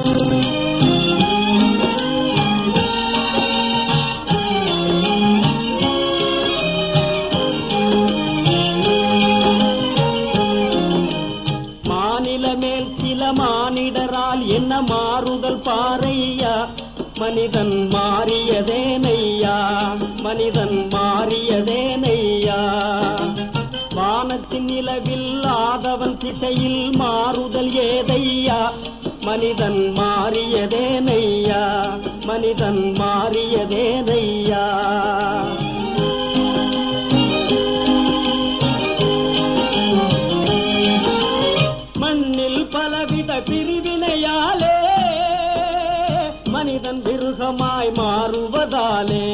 மானிடரால் என்ன மாறுதல் பாரையா, மனிதன் மாறியதேனையா, மனிதன் மாறியதேனையா. வானத்தின் நிலவில் ஆதவன் திசையில் மாறுதல் ஏதையா, மனிதன் மாறியதேனையா, மனிதன் மாறியதேனையா. மண்ணில் பலவித பிரிவினையாலே மனிதன் மிருகமாய் மாறுவதாலே,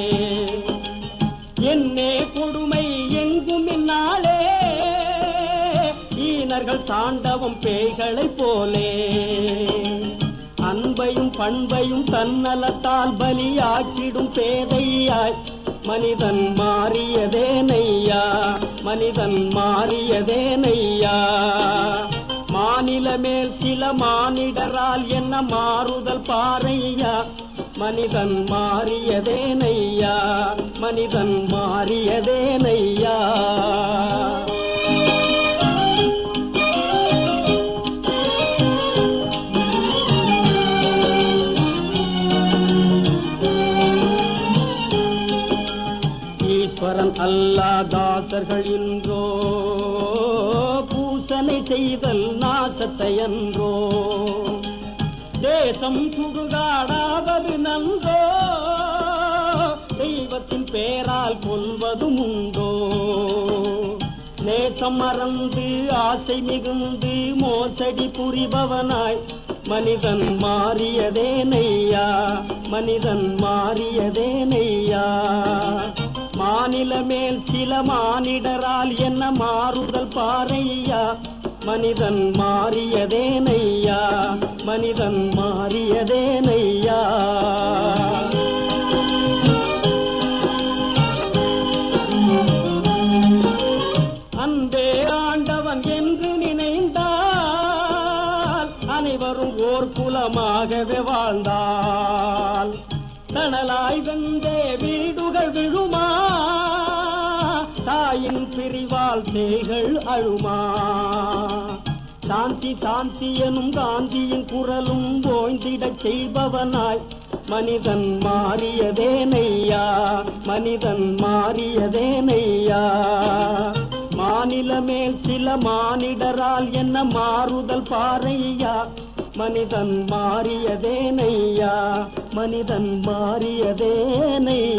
என்னே கொடுமை எங்கும் இந்நாளே, ஈனர்கள் தாண்டவம் பேய்களைப் போலே. அன்பையும் பண்பையும் தன்னலத்தால் பலியாக்கிடும் பேதையாய், மனிதன் மாறியதேனையா, மனிதன் மாறியதேனையா. மாநில மேல் சில மானிடரால் என்ன மாறுதல் பாரையா, மனிதன் மாறியதேனையா, மனிதன் மாறியதேனையா. ஈஸ்வரன் அல்லா தாசர்கள் இன்றோ, பூசனை செய்தல் நாசத்தையன்றோ. தேசம் சுடுகாடாவது நன்றோ, தெய்வத்தின் பேரால் கொல்வதும் உண்டோ. நேசம் மறந்து ஆசை மிகுந்து மோசடி புரிபவனாய், மனிதன் மாறியதேனையா, மனிதன் மாறியதேனையா. மாநில மேல் சில மானிடரால் என்ன மாறுதல் பாரையா, மனிதன் மாறியதேனையா, மனிதன் மாறியதேனையா. அன்பே ஆண்டவன் என்று நினைந்தால் அனைவரும் ஓர் குலமாகவே வாழ்ந்தால், தணலாய் வந்தே வீடுகள் விழுமா, தாயின் பிரிவால் சேய்கள் அழுமா. சாந்தி சாந்தி எனும் காந்தியின் குரலும் ஓய்ந்திடச் செய்பவனாய், மனிதன் மாறியதேனையா, மனிதன் மாறியதேனையா. மாநில மேல் சில மானிடரால் என்ன மாறுதல் பாரையா, மனிதன் மாறியதேனையா, மனிதன் மாறியதேனையா.